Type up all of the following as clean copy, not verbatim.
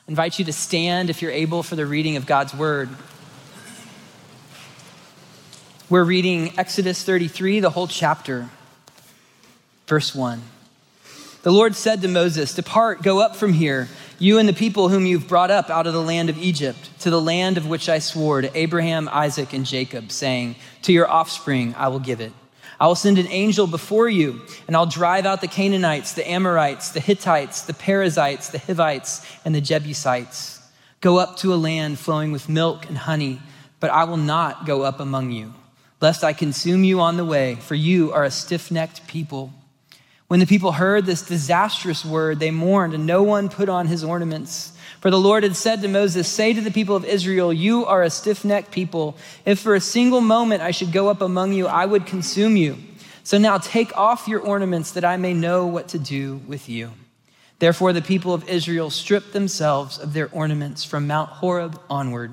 I invite you to stand if you're able for the reading of God's word. We're reading Exodus 33, the whole chapter, verse 1. The Lord said to Moses, "Depart, go up from here, you and the people whom you've brought up out of the land of Egypt, to the land of which I swore to Abraham, Isaac, and Jacob, saying, to your offspring I will give it. I will send an angel before you, and I'll drive out the Canaanites, the Amorites, the Hittites, the Perizzites, the Hivites, and the Jebusites. Go up to a land flowing with milk and honey, but I will not go up among you, lest I consume you on the way, for you are a stiff-necked people." When the people heard this disastrous word, they mourned, and no one put on his ornaments. For the Lord had said to Moses, "Say to the people of Israel, you are a stiff-necked people. If for a single moment I should go up among you, I would consume you. So now take off your ornaments that I may know what to do with you." Therefore the people of Israel stripped themselves of their ornaments from Mount Horeb onward.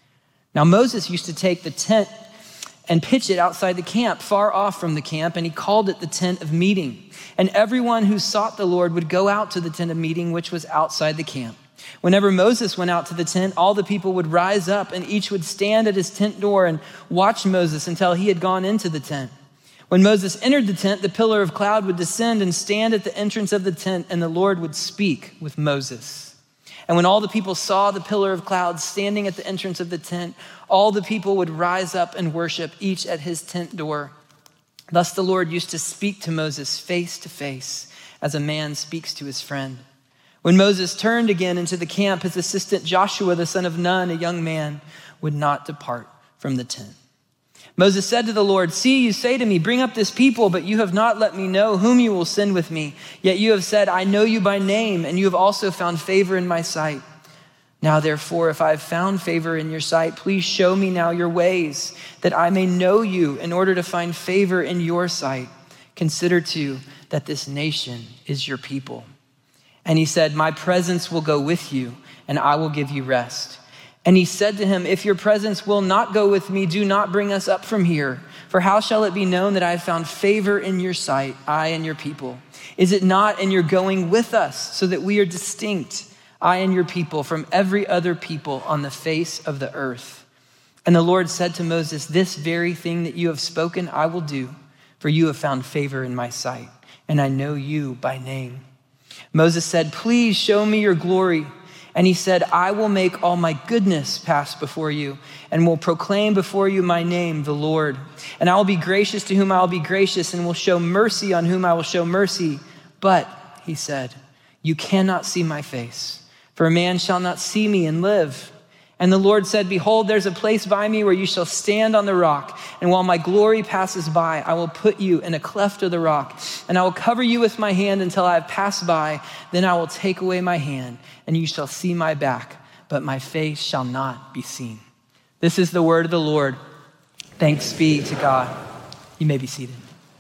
Now Moses used to take the tent and pitch it outside the camp, far off from the camp, and he called it the tent of meeting. And everyone who sought the Lord would go out to the tent of meeting, which was outside the camp. Whenever Moses went out to the tent, all the people would rise up, and each would stand at his tent door and watch Moses until he had gone into the tent. When Moses entered the tent, the pillar of cloud would descend and stand at the entrance of the tent, and the Lord would speak with Moses. And when all the people saw the pillar of cloud standing at the entrance of the tent, all the people would rise up and worship, each at his tent door. Thus the Lord used to speak to Moses face to face, as a man speaks to his friend. When Moses turned again into the camp, his assistant Joshua, the son of Nun, a young man, would not depart from the tent. Moses said to the Lord, "See, you say to me, bring up this people, but you have not let me know whom you will send with me. Yet you have said, I know you by name, and you have also found favor in my sight. Now, therefore, if I have found favor in your sight, please show me now your ways, that I may know you in order to find favor in your sight. Consider too that this nation is your people." And he said, "My presence will go with you, and I will give you rest." And he said to him, "If your presence will not go with me, do not bring us up from here. For how shall it be known that I have found favor in your sight, I and your people? Is it not in your going with us, so that we are distinct, I and your people, from every other people on the face of the earth?" And the Lord said to Moses, "This very thing that you have spoken, I will do, for you have found favor in my sight, and I know you by name." Moses said, "Please show me your glory." And he said, "I will make all my goodness pass before you, and will proclaim before you my name, the Lord. And I will be gracious to whom I will be gracious, and will show mercy on whom I will show mercy. But," he said, "you cannot see my face, for a man shall not see me and live." And the Lord said, "Behold, there's a place by me where you shall stand on the rock. And while my glory passes by, I will put you in a cleft of the rock. And I will cover you with my hand until I have passed by. Then I will take away my hand, and you shall see my back, but my face shall not be seen." This is the word of the Lord. Thanks be to God. You may be seated.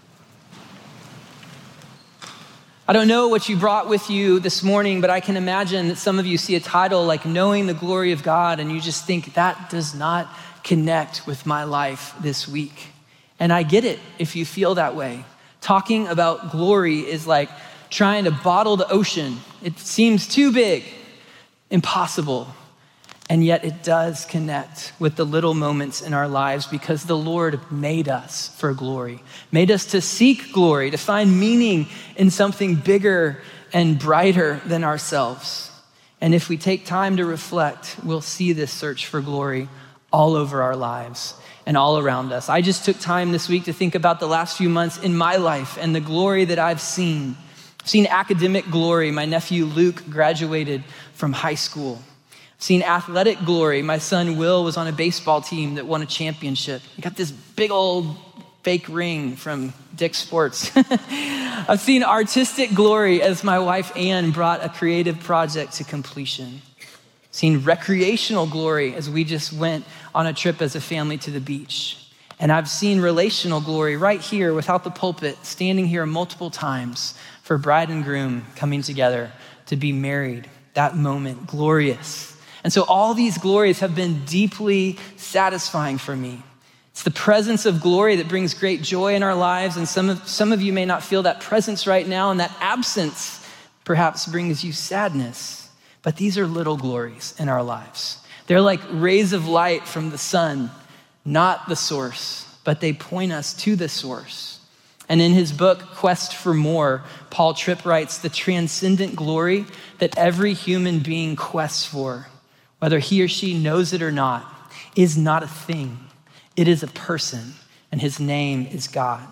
I don't know what you brought with you this morning, but I can imagine that some of you see a title like Knowing the Glory of God, and you just think, that does not connect with my life this week. And I get it if you feel that way. Talking about glory is like trying to bottle the ocean. It seems too big, impossible. And yet it does connect with the little moments in our lives, because the Lord made us for glory, made us to seek glory, to find meaning in something bigger and brighter than ourselves. And if we take time to reflect, we'll see this search for glory all over our lives and all around us. I just took time this week to think about the last few months in my life and the glory that I've seen. I've seen academic glory. My nephew Luke graduated from high school. Seen athletic glory. My son Will was on a baseball team that won a championship. He got this big old fake ring from Dick's Sports. I've seen artistic glory as my wife Ann brought a creative project to completion. Seen recreational glory as we just went on a trip as a family to the beach. And I've seen relational glory right here without the pulpit, standing here multiple times for bride and groom coming together to be married. That moment, glorious. And so all these glories have been deeply satisfying for me. It's the presence of glory that brings great joy in our lives. And some of you may not feel that presence right now, and that absence perhaps brings you sadness. But these are little glories in our lives. They're like rays of light from the sun, not the source, but they point us to the source. And in his book, Quest for More, Paul Tripp writes, the transcendent glory that every human being quests for, whether he or she knows it or not, is not a thing. It is a person, and his name is God.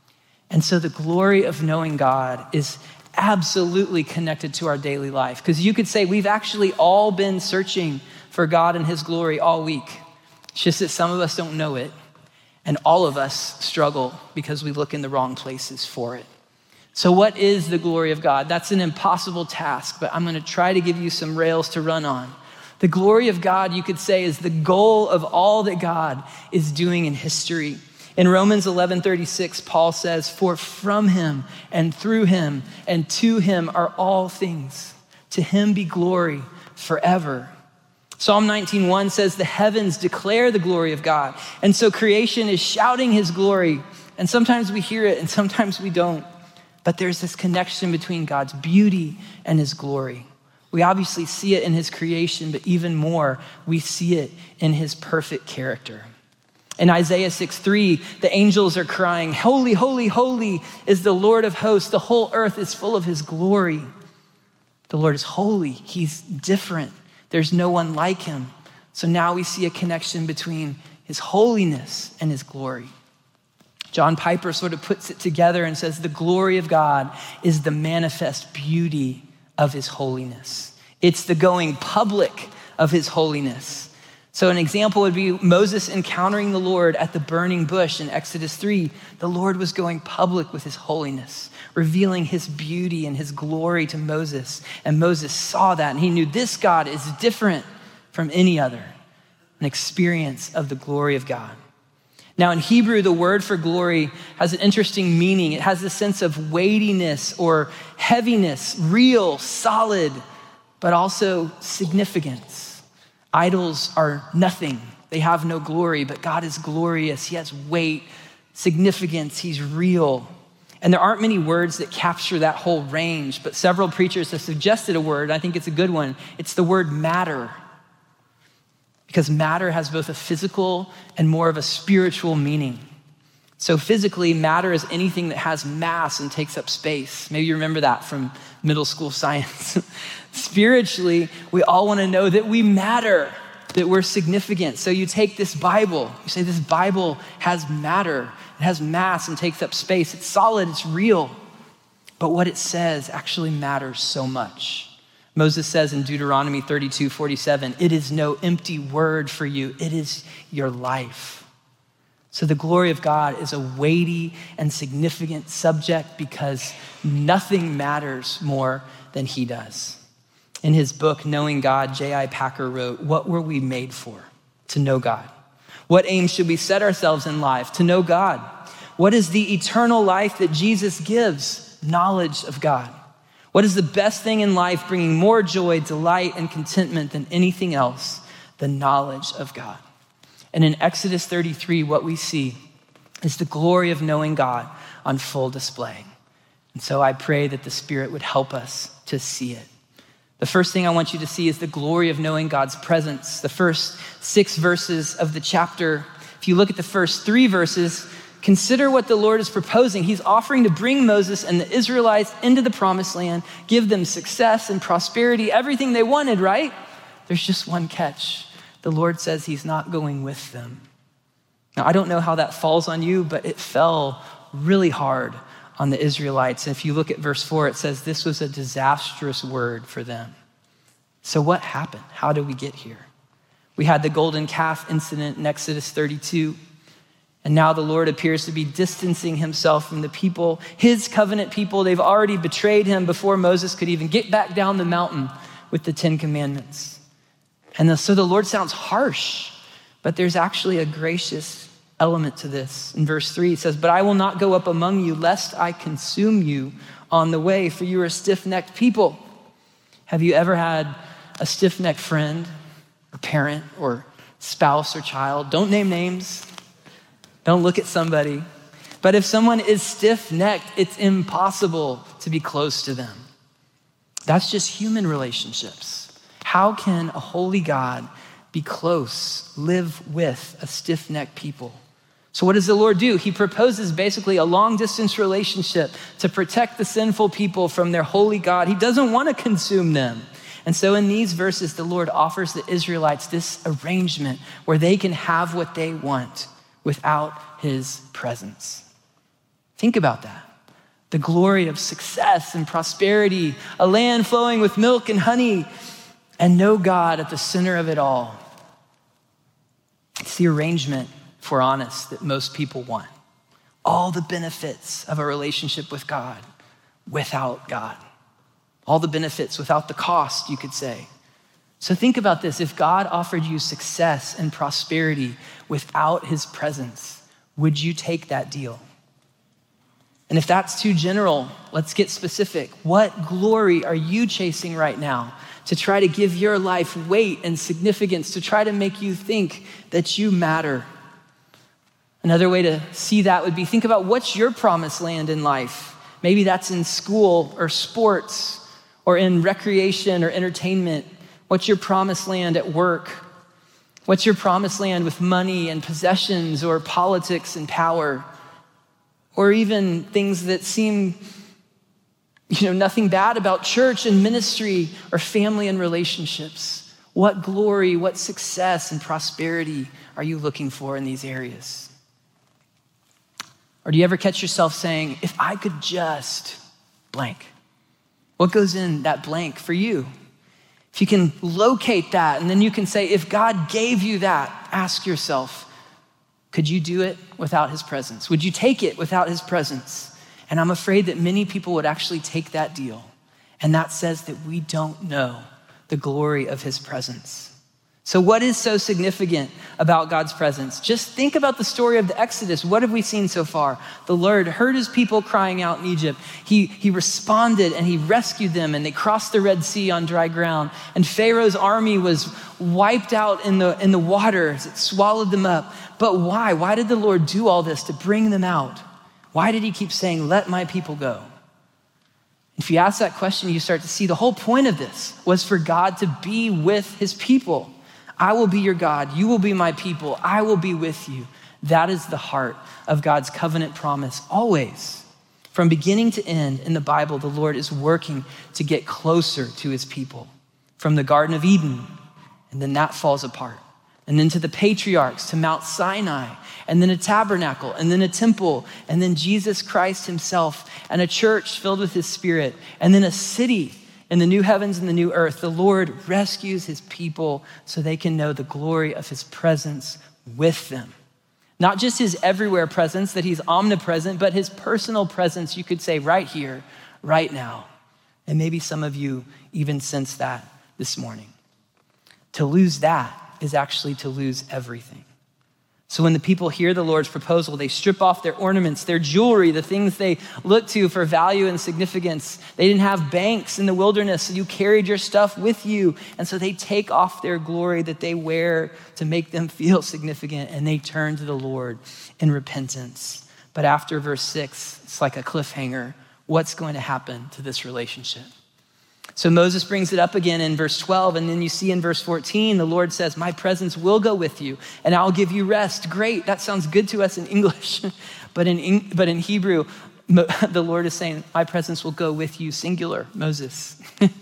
And so the glory of knowing God is absolutely connected to our daily life. Because you could say we've actually all been searching for God and his glory all week. It's just that some of us don't know it. And all of us struggle because we look in the wrong places for it. So what is the glory of God? That's an impossible task, but I'm gonna try to give you some rails to run on. The glory of God, you could say, is the goal of all that God is doing in history. In Romans 11:36, Paul says, for from him and through him and to him are all things. To him be glory forever. Psalm 19:1 says, the heavens declare the glory of God. And so creation is shouting his glory. And sometimes we hear it and sometimes we don't. But there's this connection between God's beauty and his glory. We obviously see it in his creation, but even more, we see it in his perfect character. In Isaiah 6:3, the angels are crying, holy, holy, holy is the Lord of hosts. The whole earth is full of his glory. The Lord is holy. He's different. There's no one like him. So now we see a connection between his holiness and his glory. John Piper sort of puts it together and says, the glory of God is the manifest beauty of his holiness. It's the going public of his holiness. So an example would be Moses encountering the Lord at the burning bush in Exodus 3. The Lord was going public with his holiness, revealing his beauty and his glory to Moses. And Moses saw that and he knew this God is different from any other, an experience of the glory of God. Now in Hebrew, the word for glory has an interesting meaning. It has a sense of weightiness or heaviness, real, solid, but also significance. Idols are nothing. They have no glory, but God is glorious. He has weight, significance. He's real. And there aren't many words that capture that whole range, but several preachers have suggested a word. I think it's a good one. It's the word matter. Because matter has both a physical and more of a spiritual meaning. So physically, matter is anything that has mass and takes up space. Maybe you remember that from middle school science. Spiritually, we all want to know that we matter, that we're significant. So you take this Bible, you say this Bible has matter, it has mass and takes up space. It's solid, it's real. But what it says actually matters so much. Moses says in Deuteronomy 32:47, it is no empty word for you, it is your life. So the glory of God is a weighty and significant subject because nothing matters more than he does. In his book, Knowing God, J.I. Packer wrote, what were we made for? To know God. What aim should we set ourselves in life? To know God. What is the eternal life that Jesus gives? Knowledge of God. What is the best thing in life bringing more joy, delight, and contentment than anything else? The knowledge of God. And in Exodus 33, what we see is the glory of knowing God on full display. And so I pray that the Spirit would help us to see it. The first thing I want you to see is the glory of knowing God's presence. The first 6 verses of the chapter, if you look at the first 3 verses, consider what the Lord is proposing. He's offering to bring Moses and the Israelites into the promised land, give them success and prosperity, everything they wanted, right? There's just one catch. The Lord says he's not going with them. Now, I don't know how that falls on you, but it fell really hard on the Israelites. And if you look at verse 4, it says this was a disastrous word for them. So what happened? How did we get here? We had the golden calf incident in Exodus 32. And now the Lord appears to be distancing himself from the people, his covenant people. They've already betrayed him before Moses could even get back down the mountain with the 10 commandments. And so the Lord sounds harsh, but there's actually a gracious element to this. In verse 3, it says, but I will not go up among you lest I consume you on the way, for you are a stiff-necked people. Have you ever had a stiff-necked friend or parent or spouse or child? Don't name names. Don't look at somebody. But if someone is stiff-necked, it's impossible to be close to them. That's just human relationships. How can a holy God be close, live with a stiff-necked people? So what does the Lord do? He proposes basically a long-distance relationship to protect the sinful people from their holy God. He doesn't want to consume them. And so in these verses, the Lord offers the Israelites this arrangement where they can have what they want without his presence. Think about that. The glory of success and prosperity, a land flowing with milk and honey, and no God at the center of it all. It's the arrangement, if we're honest, that most people want. All the benefits of a relationship with God without God. All the benefits without the cost, you could say. So think about this. If God offered you success and prosperity without his presence, would you take that deal? And if that's too general, let's get specific. What glory are you chasing right now to try to give your life weight and significance, to try to make you think that you matter? Another way to see that would be, think about what's your promised land in life. Maybe that's in school or sports or in recreation or entertainment. What's your promised land at work? What's your promised land with money and possessions or politics and power? Or even things that seem, nothing bad about church and ministry or family and relationships. What glory, what success and prosperity are you looking for in these areas? Or do you ever catch yourself saying, if I could just blank? What goes in that blank for you? If you can locate that, and then you can say, if God gave you that, ask yourself, could you do it without his presence? Would you take it without his presence? And I'm afraid that many people would actually take that deal. And that says that we don't know the glory of his presence. So what is so significant about God's presence? Just think about the story of the Exodus. What have we seen so far? The Lord heard his people crying out in Egypt. He responded and he rescued them, and they crossed the Red Sea on dry ground. And Pharaoh's army was wiped out in the waters. It swallowed them up. But why? Why did the Lord do all this to bring them out? Why did he keep saying, let my people go? If you ask that question, you start to see the whole point of this was for God to be with his people. I will be your God. You will be my people. I will be with you. That is the heart of God's covenant promise always. From beginning to end in the Bible, the Lord is working to get closer to his people. From the Garden of Eden, and then that falls apart. And then to the patriarchs, to Mount Sinai, and then a tabernacle, and then a temple, and then Jesus Christ himself, and a church filled with his Spirit, and then a city in the new heavens and the new earth. The Lord rescues his people so they can know the glory of his presence with them. Not just his everywhere presence, that he's omnipresent, but his personal presence, you could say, right here, right now. And maybe some of you even sense that this morning. To lose that is actually to lose everything. So when the people hear the Lord's proposal, they strip off their ornaments, their jewelry, the things they look to for value and significance. They didn't have banks in the wilderness, so you carried your stuff with you. And so they take off their glory that they wear to make them feel significant, and they turn to the Lord in repentance. But after verse 6, it's like a cliffhanger. What's going to happen to this relationship? So Moses brings it up again in verse 12, and then you see in verse 14, the Lord says, my presence will go with you, and I'll give you rest. Great, that sounds good to us in English, but in Hebrew, the Lord is saying, my presence will go with you, singular, Moses.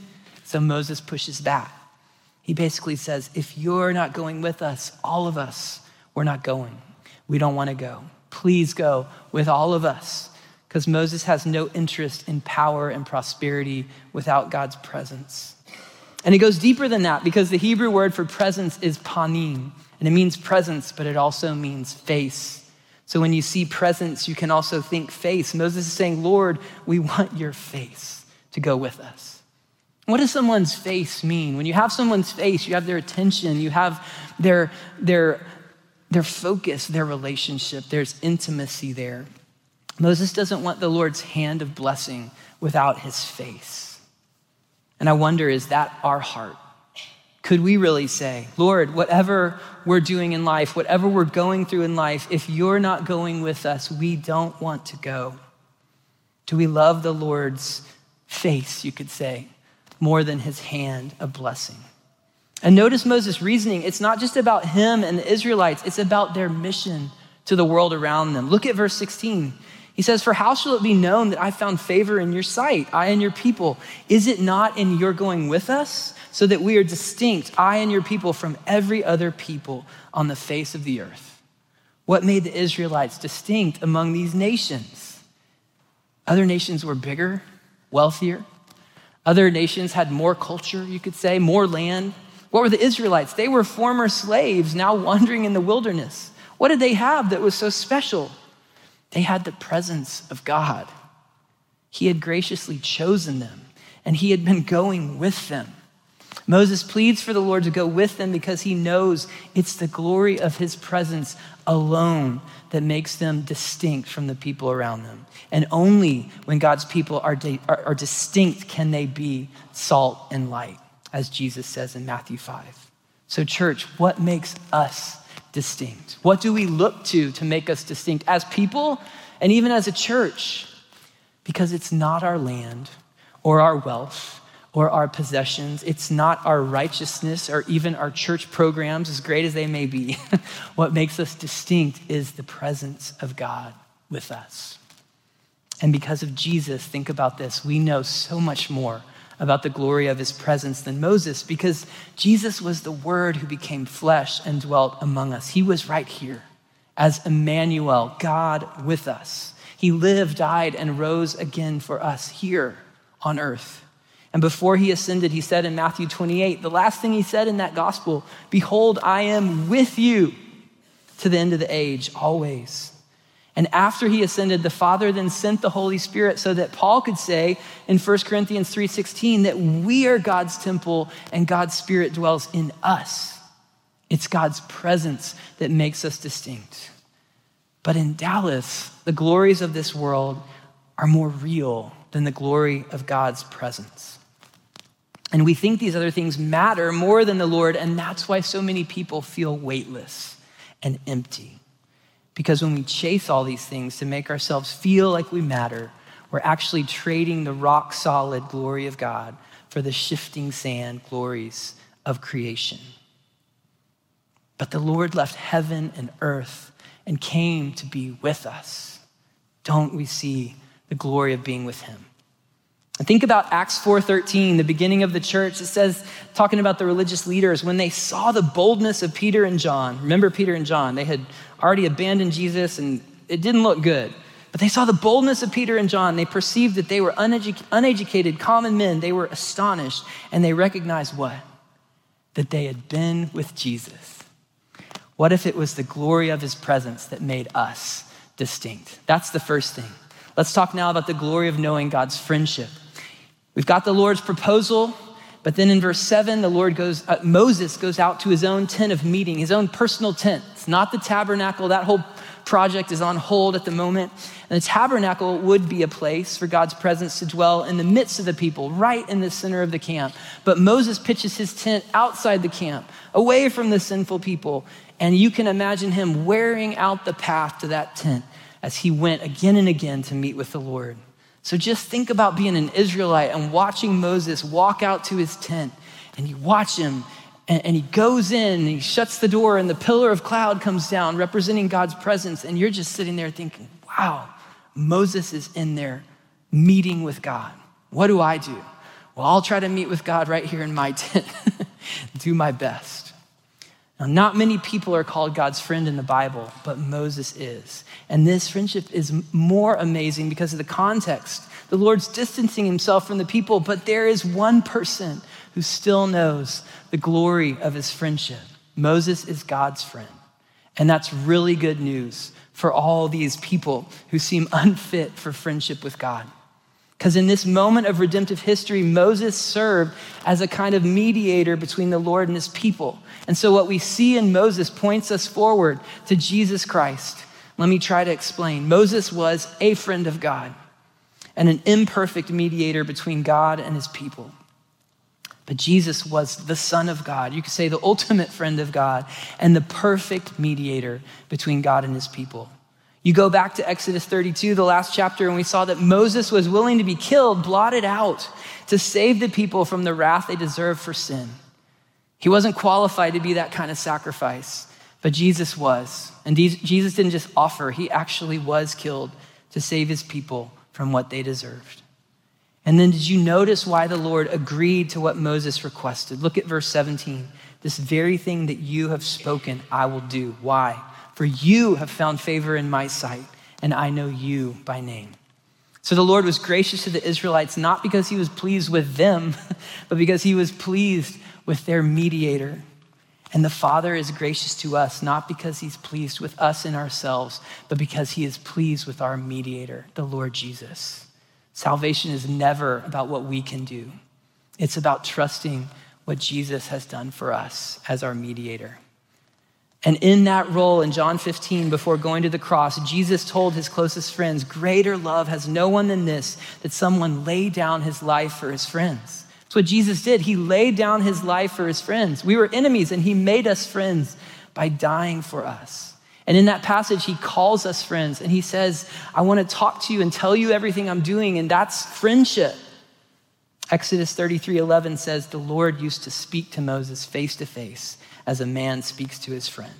So Moses pushes back. He basically says, if you're not going with us, all of us, we're not going. We don't want to go. Please go with all of us. Because Moses has no interest in power and prosperity without God's presence. And it goes deeper than that, because the Hebrew word for presence is panim, and it means presence, but it also means face. So when you see presence, you can also think face. Moses is saying, Lord, we want your face to go with us. What does someone's face mean? When you have someone's face, you have their attention, you have their focus, their relationship, there's intimacy there. Moses doesn't want the Lord's hand of blessing without his face. And I wonder, is that our heart? Could we really say, Lord, whatever we're doing in life, whatever we're going through in life, if you're not going with us, we don't want to go? Do we love the Lord's face, you could say, more than his hand of blessing? And notice Moses' reasoning. It's not just about him and the Israelites. It's about their mission to the world around them. Look at verse 16. He says, "For how shall it be known that I found favor in your sight, I and your people? Is it not in your going with us, so that we are distinct, I and your people, from every other people on the face of the earth?" What made the Israelites distinct among these nations? Other nations were bigger, wealthier. Other nations had more culture, you could say, more land. What were the Israelites? They were former slaves now wandering in the wilderness. What did they have that was so special? They had the presence of God. He had graciously chosen them, and he had been going with them. Moses pleads for the Lord to go with them because he knows it's the glory of his presence alone that makes them distinct from the people around them. And only when God's people are distinct can they be salt and light, as Jesus says in Matthew 5. So church, what makes us distinct? What do we look to make us distinct as people and even as a church? Because it's not our land or our wealth or our possessions. It's not our righteousness or even our church programs, as great as they may be. What makes us distinct is the presence of God with us. And because of Jesus, think about this, we know so much more about the glory of his presence than Moses, because Jesus was the Word who became flesh and dwelt among us. He was right here as Emmanuel, God with us. He lived, died, and rose again for us here on earth. And before he ascended, he said in Matthew 28, the last thing he said in that gospel, "Behold, I am with you to the end of the age, always." And after he ascended, the Father then sent the Holy Spirit so that Paul could say in 1 Corinthians 3:16 that we are God's temple and God's Spirit dwells in us. It's God's presence that makes us distinct. But in Dallas, the glories of this world are more real than the glory of God's presence. And we think these other things matter more than the Lord, and that's why so many people feel weightless and empty. Because when we chase all these things to make ourselves feel like we matter, we're actually trading the rock solid glory of God for the shifting sand glories of creation. But the Lord left heaven and earth and came to be with us. Don't we see the glory of being with him? And think about Acts 4:13, the beginning of the church. It says, talking about the religious leaders, when they saw the boldness of Peter and John. Remember Peter and John, they had already abandoned Jesus and it didn't look good. But they saw the boldness of Peter and John. They perceived that they were uneducated, common men. They were astonished and they recognized what? That they had been with Jesus. What if it was the glory of his presence that made us distinct? That's the first thing. Let's talk now about the glory of knowing God's friendship. We've got the Lord's proposal, but then in verse 7, Moses goes out to his own tent of meeting, his own personal tent. It's not the tabernacle. That whole project is on hold at the moment. And the tabernacle would be a place for God's presence to dwell in the midst of the people, right in the center of the camp. But Moses pitches his tent outside the camp, away from the sinful people. And you can imagine him wearing out the path to that tent as he went again and again to meet with the Lord. So just think about being an Israelite and watching Moses walk out to his tent, and you watch him and he goes in and he shuts the door and the pillar of cloud comes down representing God's presence, and you're just sitting there thinking, wow, Moses is in there meeting with God. What do I do? Well, I'll try to meet with God right here in my tent. Do my best. Now, not many people are called God's friend in the Bible, but Moses is. And this friendship is more amazing because of the context. The Lord's distancing himself from the people, but there is one person who still knows the glory of his friendship. Moses is God's friend. And that's really good news for all these people who seem unfit for friendship with God. Because in this moment of redemptive history, Moses served as a kind of mediator between the Lord and his people. And so what we see in Moses points us forward to Jesus Christ. Let me try to explain. Moses was a friend of God and an imperfect mediator between God and his people. But Jesus was the Son of God. You could say the ultimate friend of God and the perfect mediator between God and his people. You go back to Exodus 32, the last chapter, and we saw that Moses was willing to be killed, blotted out, to save the people from the wrath they deserved for sin. He wasn't qualified to be that kind of sacrifice, but Jesus was. And Jesus didn't just offer, he actually was killed to save his people from what they deserved. And then did you notice why the Lord agreed to what Moses requested? Look at verse 17. This very thing that you have spoken, I will do. Why? For you have found favor in my sight, and I know you by name. So the Lord was gracious to the Israelites, not because he was pleased with them, but because he was pleased with their mediator. And the Father is gracious to us, not because he's pleased with us and ourselves, but because he is pleased with our mediator, the Lord Jesus. Salvation is never about what we can do. It's about trusting what Jesus has done for us as our mediator. And in that role in John 15, before going to the cross, Jesus told his closest friends, greater love has no one than this, that someone lay down his life for his friends. That's what Jesus did. He laid down his life for his friends. We were enemies and he made us friends by dying for us. And in that passage, he calls us friends and he says, I want to talk to you and tell you everything I'm doing, and that's friendship. Exodus 33:11 says, the Lord used to speak to Moses face to face as a man speaks to his friend.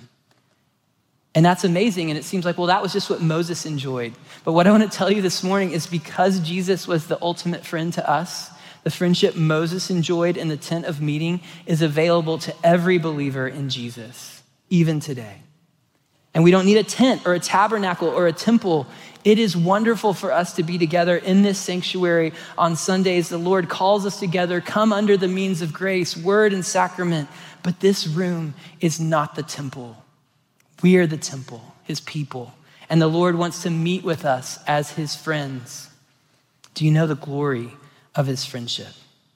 And that's amazing. And it seems like, well, that was just what Moses enjoyed. But what I want to tell you this morning is because Jesus was the ultimate friend to us, the friendship Moses enjoyed in the tent of meeting is available to every believer in Jesus, even today. And we don't need a tent or a tabernacle or a temple. It is wonderful for us to be together in this sanctuary on Sundays. The Lord calls us together, come under the means of grace, word and sacrament. But this room is not the temple. We are the temple, his people. And the Lord wants to meet with us as his friends. Do you know the glory of his friendship?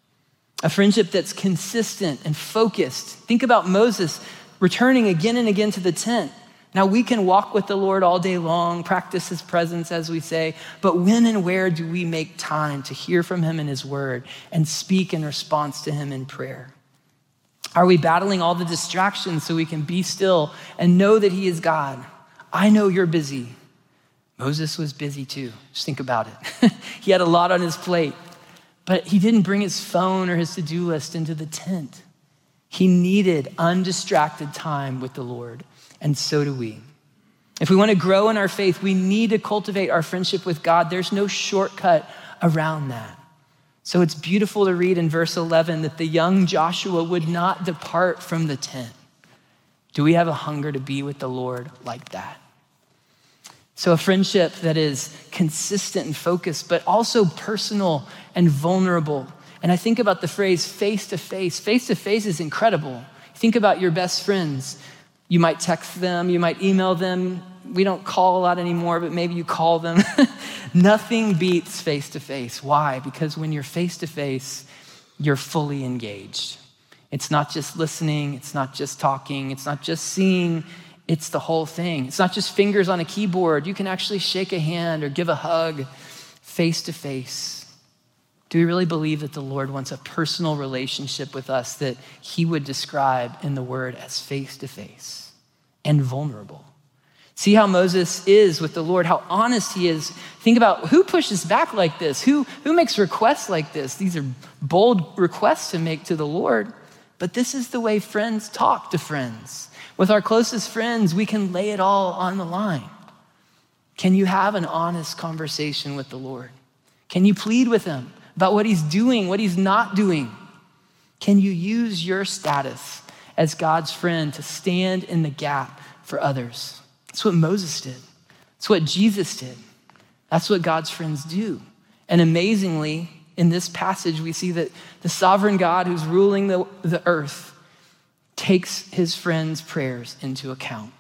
A friendship that's consistent and focused. Think about Moses returning again and again to the tent. Now we can walk with the Lord all day long, practice his presence as we say, but when and where do we make time to hear from him in his word and speak in response to him in prayer? Are we battling all the distractions so we can be still and know that he is God? I know you're busy. Moses was busy too. Just think about it. He had a lot on his plate, but he didn't bring his phone or his to-do list into the tent. He needed undistracted time with the Lord. And so do we. If we want to grow in our faith, we need to cultivate our friendship with God. There's no shortcut around that. So it's beautiful to read in verse 11 that the young Joshua would not depart from the tent. Do we have a hunger to be with the Lord like that? So a friendship that is consistent and focused, but also personal and vulnerable. And I think about the phrase face to face. Face to face is incredible. Think about your best friends. You might text them, you might email them. We don't call a lot anymore, but maybe you call them. Nothing beats face-to-face. Why? Because when you're face-to-face, you're fully engaged. It's not just listening, it's not just talking, it's not just seeing, it's the whole thing. It's not just fingers on a keyboard. You can actually shake a hand or give a hug face-to-face. Do we really believe that the Lord wants a personal relationship with us that he would describe in the word as face-to-face and vulnerable? See how Moses is with the Lord, how honest he is. Think about who pushes back like this? Who makes requests like this? These are bold requests to make to the Lord, but this is the way friends talk to friends. With our closest friends, we can lay it all on the line. Can you have an honest conversation with the Lord? Can you plead with him about what he's doing, what he's not doing? Can you use your status as God's friend to stand in the gap for others? That's what Moses did. That's what Jesus did. That's what God's friends do. And amazingly, in this passage, we see that the sovereign God who's ruling the earth takes his friends' prayers into account.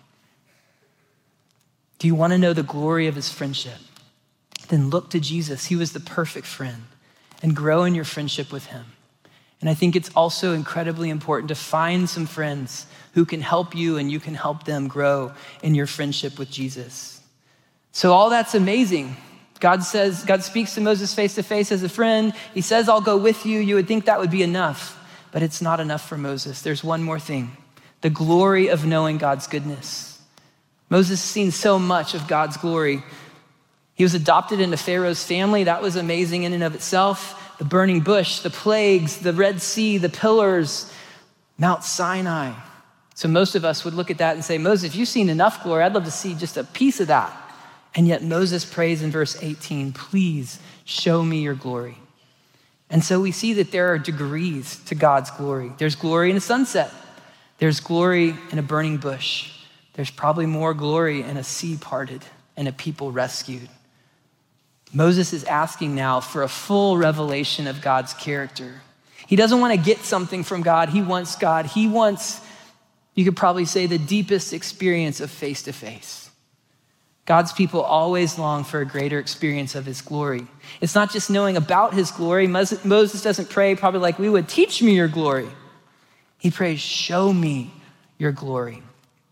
Do you want to know the glory of his friendship? Then look to Jesus. He was the perfect friend, and grow in your friendship with him. And I think it's also incredibly important to find some friends who can help you and you can help them grow in your friendship with Jesus. So all that's amazing. God speaks to Moses face to face as a friend. He says, I'll go with you. You would think that would be enough, but it's not enough for Moses. There's one more thing, the glory of knowing God's goodness. Moses has seen so much of God's glory. He was adopted into Pharaoh's family. That was amazing in and of itself. The burning bush, the plagues, the Red Sea, the pillars. Mount Sinai. So most of us would look at that and say, Moses, if you've seen enough glory, I'd love to see just a piece of that. And yet Moses prays in verse 18, please show me your glory. And so we see that there are degrees to God's glory. There's glory in a sunset. There's glory in a burning bush. There's probably more glory in a sea parted and a people rescued. Moses is asking now for a full revelation of God's character. He doesn't want to get something from God. He wants God. He wants, you could probably say, the deepest experience of face-to-face. God's people always long for a greater experience of his glory. It's not just knowing about his glory. Moses doesn't pray probably like we would, teach me your glory. He prays, show me your glory.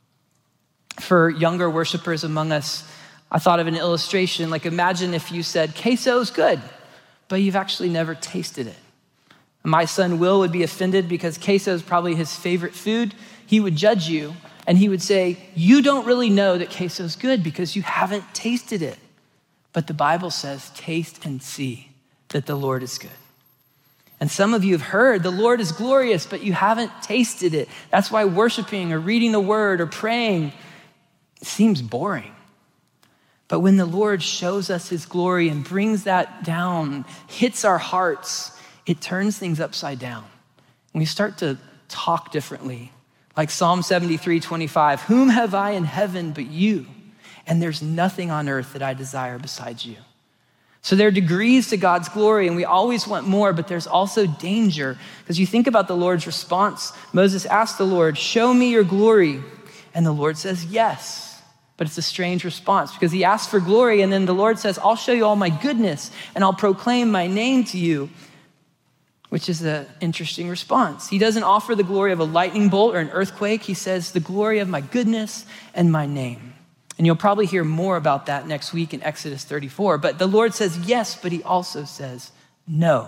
For younger worshipers among us, I thought of an illustration. Like imagine if you said, queso's good, but you've actually never tasted it. My son Will would be offended because queso is probably his favorite food. He would judge you and he would say, you don't really know that queso is good because you haven't tasted it. But the Bible says, taste and see that the Lord is good. And some of you have heard the Lord is glorious, but you haven't tasted it. That's why worshiping or reading the word or praying seems boring. But when the Lord shows us his glory and brings that down, hits our hearts, it turns things upside down. And we start to talk differently. Like Psalm 73:25, whom have I in heaven but you? And there's nothing on earth that I desire besides you. So there are degrees to God's glory, and we always want more, but there's also danger. Because you think about the Lord's response. Moses asked the Lord, show me your glory. And the Lord says, yes. But it's a strange response because he asked for glory, and then the Lord says, I'll show you all my goodness, and I'll proclaim my name to you, which is an interesting response. He doesn't offer the glory of a lightning bolt or an earthquake. He says, the glory of my goodness and my name. And you'll probably hear more about that next week in Exodus 34. But the Lord says yes, but he also says no.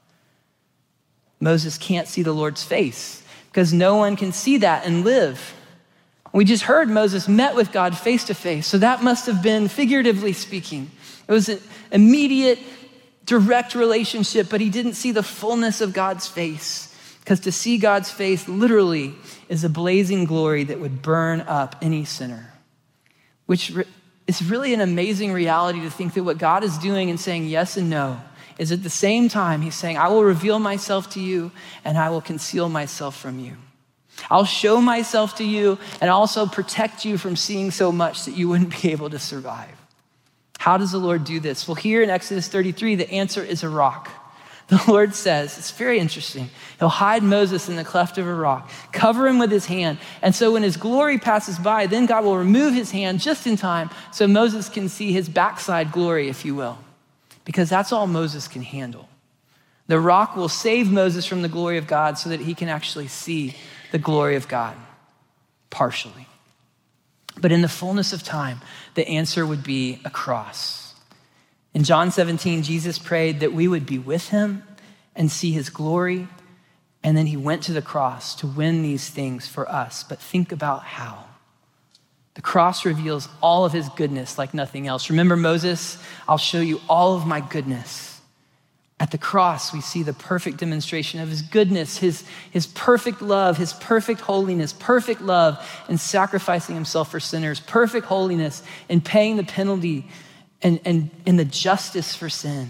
Moses can't see the Lord's face because no one can see that and live. We just heard Moses met with God face to face. So that must have been, figuratively speaking, it was an immediate, direct relationship, but he didn't see the fullness of God's face. Because to see God's face literally is a blazing glory that would burn up any sinner. Which is really an amazing reality to think that what God is doing and saying yes and no is at the same time, he's saying, I will reveal myself to you and I will conceal myself from you. I'll show myself to you and also protect you from seeing so much that you wouldn't be able to survive. How does the Lord do this? Well, here in Exodus 33, the answer is a rock. The Lord says, it's very interesting. He'll hide Moses in the cleft of a rock, cover him with his hand. And so when his glory passes by, then God will remove his hand just in time so Moses can see his backside glory, if you will, because that's all Moses can handle. The rock will save Moses from the glory of God so that he can actually see the glory of God partially. But in the fullness of time, the answer would be a cross. In John 17, Jesus prayed that we would be with him and see his glory. And then he went to the cross to win these things for us. But think about how. The cross reveals all of his goodness like nothing else. Remember Moses? I'll show you all of my goodness. At the cross, we see the perfect demonstration of his goodness, his perfect love, his perfect holiness, perfect love in sacrificing himself for sinners, perfect holiness in paying the penalty and in the justice for sin.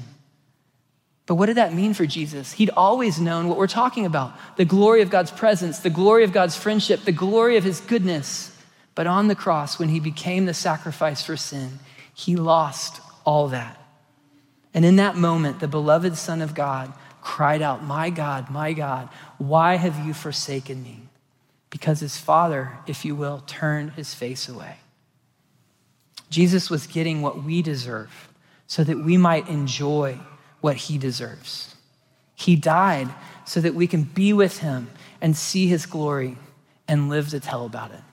But what did that mean for Jesus? He'd always known what we're talking about, the glory of God's presence, the glory of God's friendship, the glory of his goodness. But on the cross, when he became the sacrifice for sin, he lost all that. And in that moment, the beloved Son of God cried out, my God, why have you forsaken me? Because his Father, if you will, turned his face away. Jesus was getting what we deserve so that we might enjoy what he deserves. He died so that we can be with him and see his glory and live to tell about it.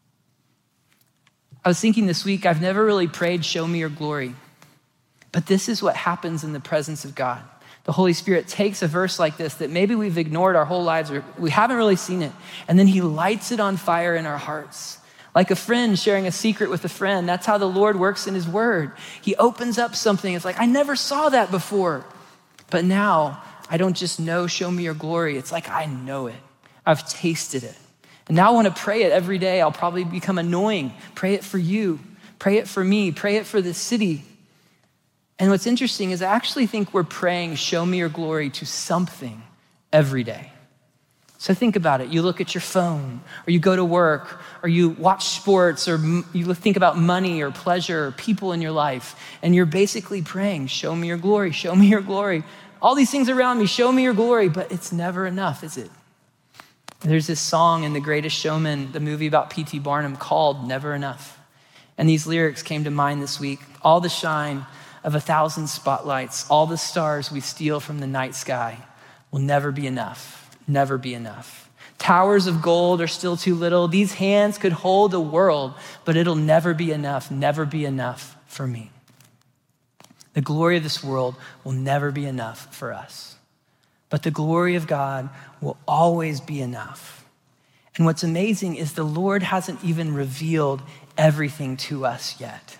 I was thinking this week, I've never really prayed, show me your glory. But this is what happens in the presence of God. The Holy Spirit takes a verse like this that maybe we've ignored our whole lives or we haven't really seen it, and then he lights it on fire in our hearts. Like a friend sharing a secret with a friend. That's how the Lord works in his word. He opens up something. It's like, I never saw that before. But now I don't just know, show me your glory. It's like, I know it. I've tasted it. And now I want to pray it every day. I'll probably become annoying. Pray it for you. Pray it for me. Pray it for this city. And what's interesting is I actually think we're praying, show me your glory to something every day. So think about it. You look at your phone, or you go to work, or you watch sports, or you think about money or pleasure or people in your life, and you're basically praying, show me your glory, show me your glory. All these things around me, show me your glory, but it's never enough, is it? There's this song in The Greatest Showman, the movie about P.T. Barnum, called Never Enough. And these lyrics came to mind this week. All the shine of 1,000 spotlights, all the stars we steal from the night sky will never be enough, never be enough. Towers of gold are still too little. These hands could hold a world, but it'll never be enough for me. The glory of this world will never be enough for us, but the glory of God will always be enough. And what's amazing is the Lord hasn't even revealed everything to us yet.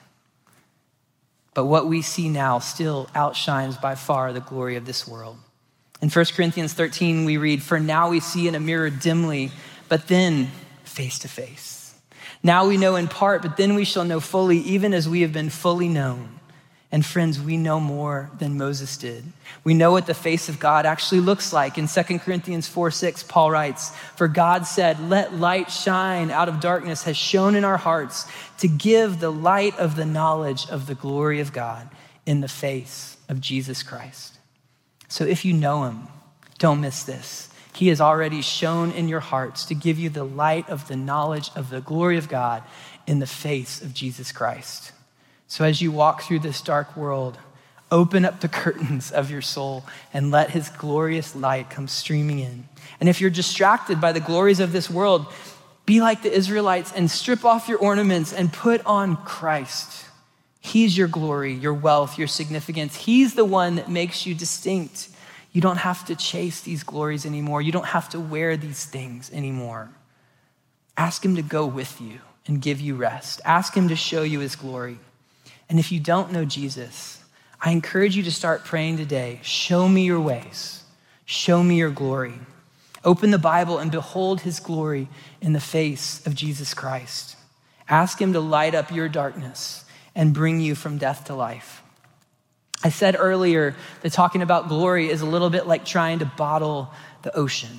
But what we see now still outshines by far the glory of this world. In 1 Corinthians 13, we read, "For now we see in a mirror dimly, but then face to face. Now we know in part, but then we shall know fully, even as we have been fully known." And friends, we know more than Moses did. We know what the face of God actually looks like. In 2 Corinthians 4:6, Paul writes, "For God said, let light shine out of darkness, has shone in our hearts to give the light of the knowledge of the glory of God in the face of Jesus Christ." So if you know him, don't miss this. He has already shone in your hearts to give you the light of the knowledge of the glory of God in the face of Jesus Christ. So as you walk through this dark world, open up the curtains of your soul and let his glorious light come streaming in. And if you're distracted by the glories of this world, be like the Israelites and strip off your ornaments and put on Christ. He's your glory, your wealth, your significance. He's the one that makes you distinct. You don't have to chase these glories anymore. You don't have to wear these things anymore. Ask him to go with you and give you rest. Ask him to show you his glory. And if you don't know Jesus, I encourage you to start praying today. Show me your ways. Show me your glory. Open the Bible and behold his glory in the face of Jesus Christ. Ask him to light up your darkness and bring you from death to life. I said earlier that talking about glory is a little bit like trying to bottle the ocean.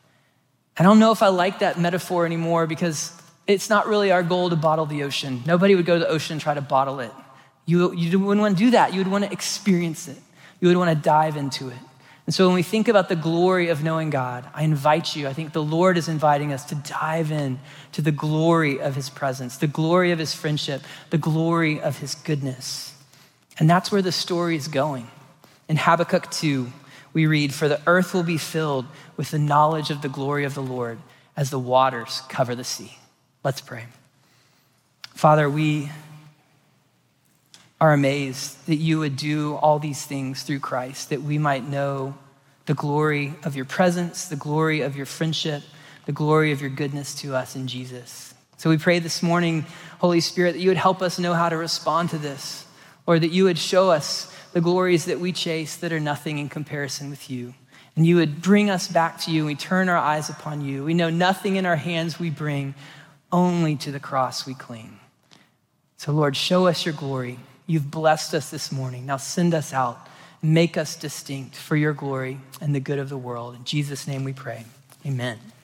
I don't know if I like that metaphor anymore because it's not really our goal to bottle the ocean. Nobody would go to the ocean and try to bottle it. You wouldn't want to do that. You would want to experience it. You would want to dive into it. And so when we think about the glory of knowing God, I invite you, I think the Lord is inviting us to dive in to the glory of his presence, the glory of his friendship, the glory of his goodness. And that's where the story is going. In Habakkuk 2, we read, "For the earth will be filled with the knowledge of the glory of the Lord as the waters cover the sea." Let's pray. Father, we are amazed that you would do all these things through Christ, that we might know the glory of your presence, the glory of your friendship, the glory of your goodness to us in Jesus. So we pray this morning, Holy Spirit, that you would help us know how to respond to this, or that you would show us the glories that we chase that are nothing in comparison with you. And you would bring us back to you, and we turn our eyes upon you. We know nothing in our hands we bring, only to the cross we cling. So Lord, show us your glory. You've blessed us this morning. Now send us out. Make us distinct for your glory and the good of the world. In Jesus' name we pray. Amen.